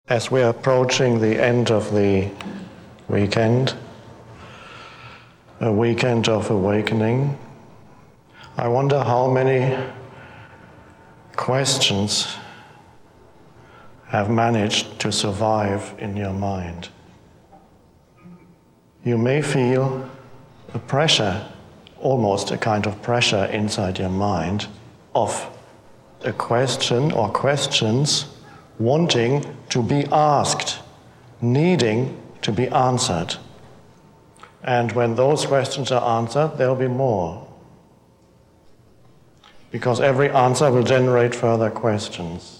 As we are approaching the end of the weekend, a weekend of awakening, I wonder how many questions have managed to survive in your mind. You may feel a pressure, almost a kind of pressure inside your mind of a question or questions wanting to be asked, needing to be answered. And when those questions are answered, there'll be more. Because every answer will generate further questions.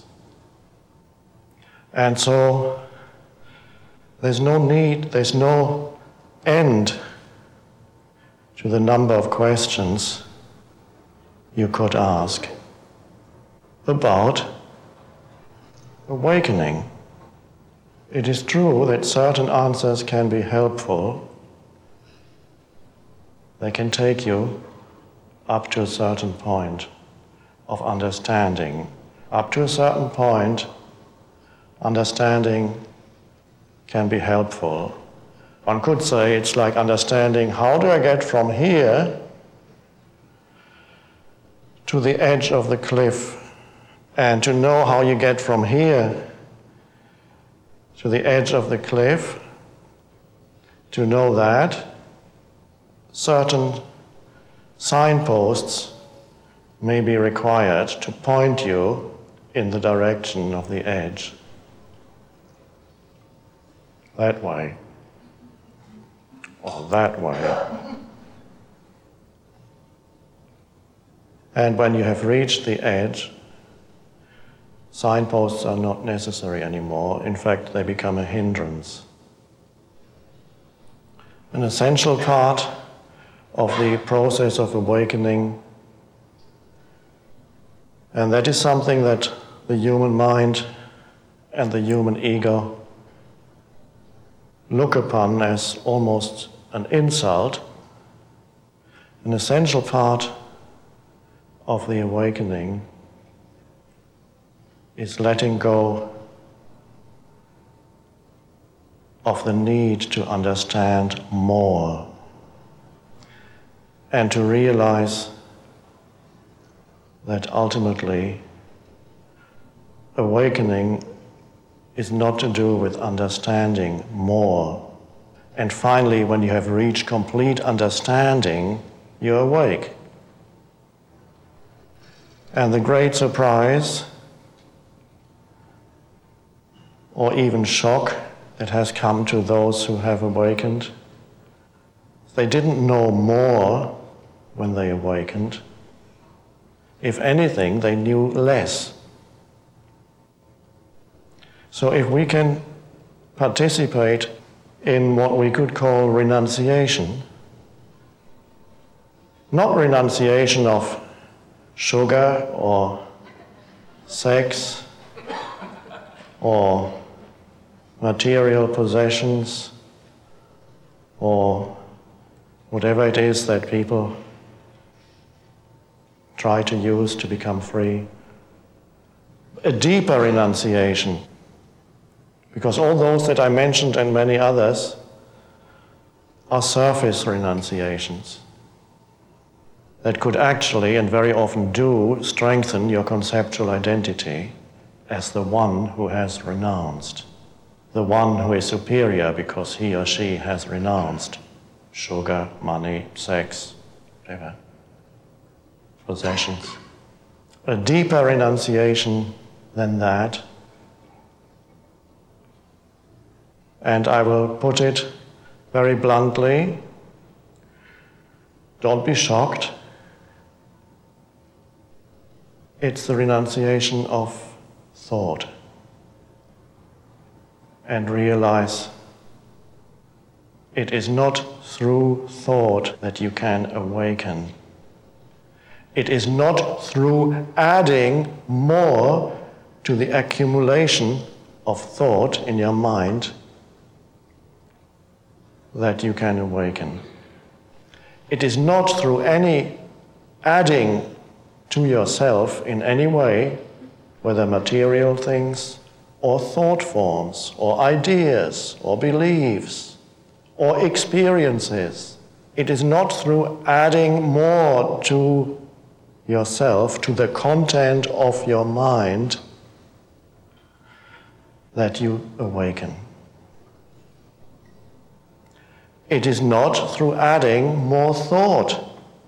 And so there's no need, there's no end to the number of questions you could ask about awakening. It is true that certain answers can be helpful. They can take you up to a certain point of understanding. Up to a certain point, understanding can be helpful. One could say it's like understanding how do I get from here to the edge of the cliff. And to know how you get from here to the edge of the cliff, to know that, certain signposts may be required to point you in the direction of the edge. That way, or that way. And when you have reached the edge, signposts are not necessary anymore. In fact, they become a hindrance. An essential part of the process of awakening, and that is something that the human mind and the human ego look upon as almost an insult. An essential part of the awakening is letting go of the need to understand more and to realize that ultimately awakening is not to do with understanding more. And finally, when you have reached complete understanding, you're awake. And the great surprise or even shock that has come to those who have awakened. They didn't know more when they awakened. If anything, they knew less. So if we can participate in what we could call renunciation, not renunciation of sugar or sex or material possessions or whatever it is that people try to use to become free. A deeper renunciation, because all those that I mentioned and many others are surface renunciations that could actually, and very often do, strengthen your conceptual identity as the one who has renounced. The one who is superior because he or she has renounced sugar, money, sex, whatever, possessions. A deeper renunciation than that, and I will put it very bluntly, don't be shocked, it's the renunciation of thought. And realize it is not through thought that you can awaken. It is not through adding more to the accumulation of thought in your mind that you can awaken. It is not through any adding to yourself in any way, whether material things or thought forms, or ideas, or beliefs, or experiences. It is not through adding more to yourself, to the content of your mind, that you awaken. It is not through adding more thought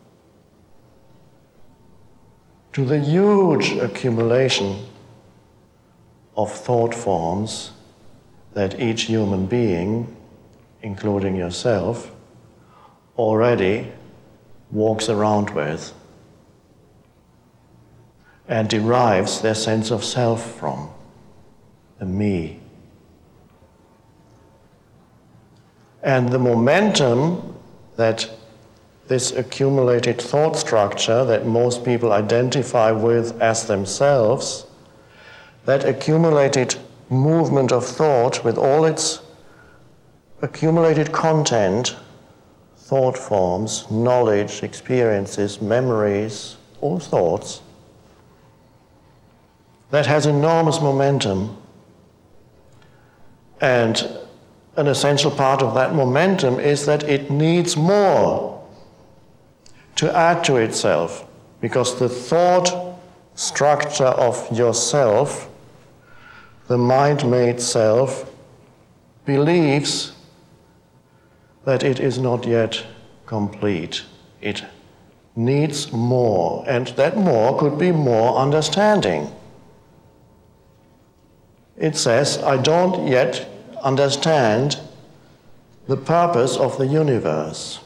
to the huge accumulation of thought forms that each human being, including yourself, already walks around with and derives their sense of self from, the me. And the momentum that this accumulated thought structure that most people identify with as themselves, that accumulated movement of thought with all its accumulated content, thought forms, knowledge, experiences, memories, all thoughts, that has enormous momentum. And an essential part of that momentum is that it needs more to add to itself, because the thought structure of yourself, the mind-made self, believes that it is not yet complete. It needs more, and that more could be more understanding. It says, I don't yet understand the purpose of the universe.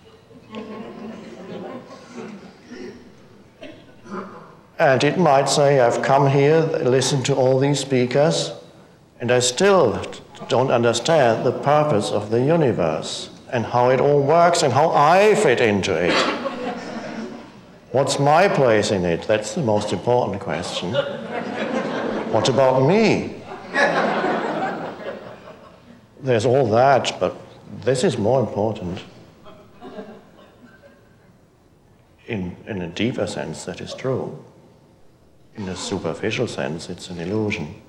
And it might say, I've come here, listened to all these speakers, and I still don't understand the purpose of the universe and how it all works and how I fit into it. What's my place in it? That's the most important question. What about me? There's all that, but this is more important. In a deeper sense, that is true. In a superficial sense, it's an illusion.